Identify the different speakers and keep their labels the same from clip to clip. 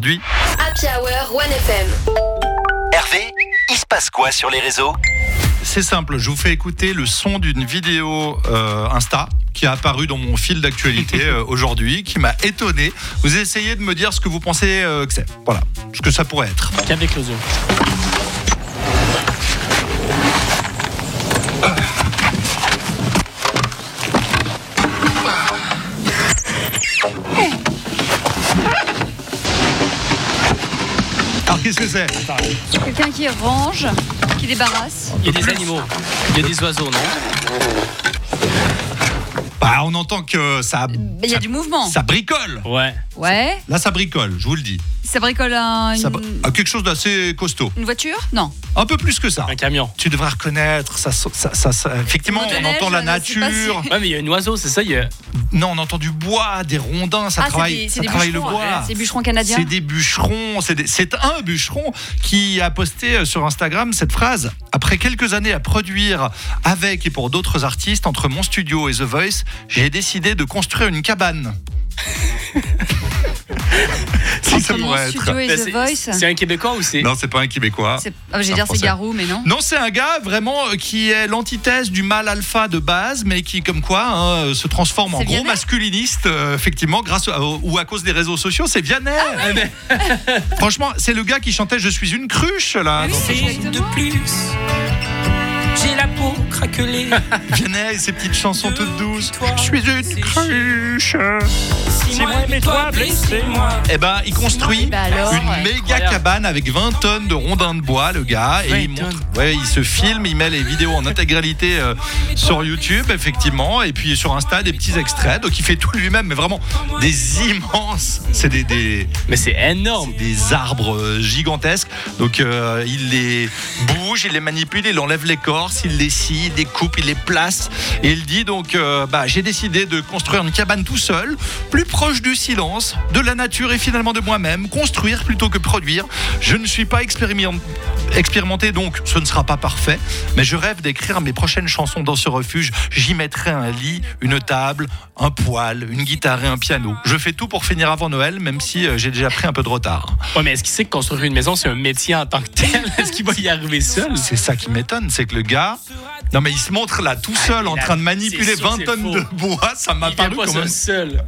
Speaker 1: aujourd'hui.
Speaker 2: Happy Hour 1FM.
Speaker 3: Hervé, il se passe quoi sur les réseaux ?
Speaker 1: C'est simple, je vous fais écouter le son d'une vidéo Insta qui a apparu dans mon fil d'actualité aujourd'hui, qui m'a étonné. Vous essayez de me dire ce que vous pensez que c'est. Voilà, ce que ça pourrait être.
Speaker 4: Cave d'éclosion.
Speaker 1: Alors qu'est-ce que c'est ?
Speaker 5: Quelqu'un qui range, qui débarrasse.
Speaker 4: Il y a des animaux, il y a des oiseaux, non ?
Speaker 1: Bah, on entend que ça
Speaker 5: Il y a du mouvement.
Speaker 1: ça bricole.
Speaker 4: Ouais.
Speaker 5: Ouais.
Speaker 1: Là, ça bricole, je vous le dis.
Speaker 5: Ça bricole
Speaker 1: Quelque chose d'assez costaud.
Speaker 5: une voiture ? Non.
Speaker 1: Un peu plus que ça.
Speaker 4: Un camion.
Speaker 1: Tu devrais reconnaître, ça, effectivement,
Speaker 5: Une moto
Speaker 1: on
Speaker 5: neige,
Speaker 1: entend la
Speaker 5: je sais pas
Speaker 1: nature.
Speaker 4: Ouais, mais il y a un oiseau, c'est ça.
Speaker 1: Non, on entend du bois, des rondins, ça travaille,
Speaker 5: c'est des
Speaker 1: travaille le
Speaker 5: bûcherons,
Speaker 1: bois.
Speaker 5: C'est des bûcherons canadiens.
Speaker 1: C'est des bûcherons, c'est un bûcheron qui a posté sur Instagram cette phrase. Après quelques années à produire avec et pour d'autres artistes, entre mon studio et The Voice, j'ai décidé de construire une cabane. Si ça
Speaker 5: Entre mon
Speaker 1: pourrait
Speaker 5: studio
Speaker 1: être.
Speaker 5: et The Voice.
Speaker 4: C'est un Québécois ou c'est.
Speaker 1: Non, c'est pas un Québécois.
Speaker 5: J'allais dire c'est
Speaker 1: Français.
Speaker 5: Garou, mais non.
Speaker 1: Non, c'est un gars vraiment qui est l'antithèse du mâle alpha de base, mais qui, comme quoi, se transforme en
Speaker 5: C'est
Speaker 1: gros
Speaker 5: Vianney
Speaker 1: masculiniste, effectivement, grâce ou à cause des réseaux sociaux. C'est Vianney. Franchement, c'est le gars qui chantait Je suis une cruche, là.
Speaker 5: Oui,
Speaker 1: dans sa
Speaker 5: c'est
Speaker 1: chanson.
Speaker 5: exactement.
Speaker 6: De plus, j'ai la peau craquelée.
Speaker 1: Vianney et ses petites chansons toutes douces. Je suis une cruche.
Speaker 6: Si moi, mais toi, blessez-moi.
Speaker 1: Eh ben, il construit
Speaker 5: Bah alors,
Speaker 1: une
Speaker 5: ouais.
Speaker 1: méga
Speaker 4: Incroyable.
Speaker 1: cabane avec 20 tonnes de rondins de bois, le gars. Et
Speaker 4: 20
Speaker 1: il montre,
Speaker 4: tonnes.
Speaker 1: il se filme, il met les vidéos en intégralité sur YouTube, effectivement. Et puis sur Insta, des petits extraits. Donc il fait tout lui-même, mais vraiment des immenses. C'est des
Speaker 4: Mais c'est énorme.
Speaker 1: des arbres gigantesques. Donc il les bouge, il les manipule, il enlève l'écorce, il les scie, il les coupe, il les place. Et il dit donc j'ai décidé de construire une cabane tout seul, plus proche du silence, de la nature et finalement de moi-même. Construire plutôt que produire. Je ne suis pas expérimenté, donc ce ne sera pas parfait. Mais je rêve d'écrire mes prochaines chansons dans ce refuge. J'y mettrai un lit, une table, un poêle, une guitare et un piano. Je fais tout pour finir avant Noël, même si j'ai déjà pris un peu de retard.
Speaker 4: Ouais, mais est-ce qu'il sait que construire une maison, c'est un métier en tant que tel ? Est-ce qu'il va y arriver seul ?
Speaker 1: C'est ça qui m'étonne, c'est que le gars, non mais il se montre là tout seul en train de manipuler
Speaker 4: c'est sûr,
Speaker 1: 20
Speaker 4: c'est
Speaker 1: tonnes
Speaker 4: faux.
Speaker 1: de bois, ça m'a
Speaker 4: Il fait
Speaker 1: paru
Speaker 4: pas
Speaker 1: quand
Speaker 4: ça
Speaker 1: même.
Speaker 4: seul.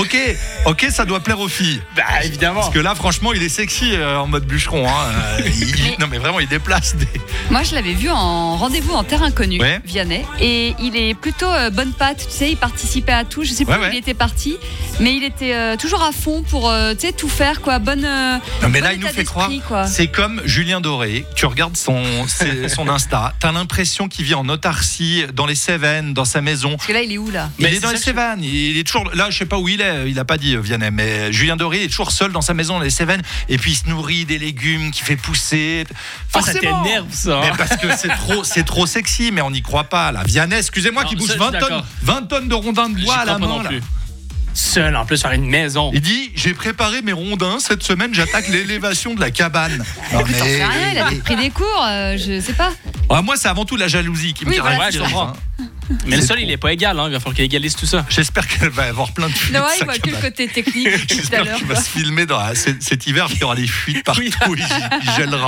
Speaker 1: Ok, ça doit plaire aux filles.
Speaker 4: Bah, évidemment.
Speaker 1: Parce que là, franchement, il est sexy en mode bûcheron. Non mais vraiment, il déplace des...
Speaker 5: Moi, je l'avais vu en rendez-vous en terre inconnue,
Speaker 1: Ouais.
Speaker 5: Vianney. Et il est plutôt bonne patte, tu sais, il participait à tout. Je sais plus
Speaker 1: Ouais,
Speaker 5: où
Speaker 1: ouais.
Speaker 5: il était parti, mais il était toujours à fond pour tu sais, tout faire, quoi.
Speaker 1: Non mais là,
Speaker 5: bon
Speaker 1: il nous
Speaker 5: état
Speaker 1: fait croire.
Speaker 5: d'esprit, quoi.
Speaker 1: C'est comme Julien Doré. Tu regardes son Insta, t'as l'impression qu'il vit en autarcie dans les Cévennes, dans sa maison.
Speaker 5: Parce que là, il est où, là ?
Speaker 1: Il
Speaker 4: Mais
Speaker 1: est dans
Speaker 4: c'est
Speaker 1: les
Speaker 4: ça que
Speaker 1: Cévennes. Il est toujours là. Je sais pas où il est. Il a pas dit Vianney, mais Julien Doré est toujours seul dans sa maison dans les Cévennes. Et puis il se nourrit des légumes qu'il fait pousser.
Speaker 4: Ah, ça t'énerve, ça.
Speaker 1: Mais parce que c'est trop sexy, mais on n'y croit pas là. Vianney, excusez-moi,
Speaker 4: Non,
Speaker 1: qui bouge
Speaker 4: ça, je suis
Speaker 1: 20 tonnes de rondins de
Speaker 4: J'y
Speaker 1: bois à
Speaker 4: crois
Speaker 1: la
Speaker 4: pas
Speaker 1: main
Speaker 4: non
Speaker 1: là.
Speaker 4: plus. Seul, en plus, faire une maison.
Speaker 1: Il dit j'ai préparé mes rondins cette semaine. J'attaque l'élévation de la cabane. Non,
Speaker 5: T'en sais rien, il a peut-être pris des cours, je sais pas.
Speaker 1: Ah, moi, c'est avant tout la jalousie qui me
Speaker 5: Oui,
Speaker 1: caractérise.
Speaker 5: voilà,
Speaker 4: je comprends. Mais le sol, il est pas égal, hein. Il va falloir qu'il égalise tout ça.
Speaker 1: J'espère qu'elle va avoir plein de fuites.
Speaker 5: Non,
Speaker 1: sa
Speaker 5: il voit que le
Speaker 1: cabane.
Speaker 5: côté technique tout à
Speaker 1: J'espère
Speaker 5: l'heure.
Speaker 1: qu'il va se filmer cet hiver, il y aura des fuites partout.
Speaker 4: Oui.
Speaker 1: Il gèlera.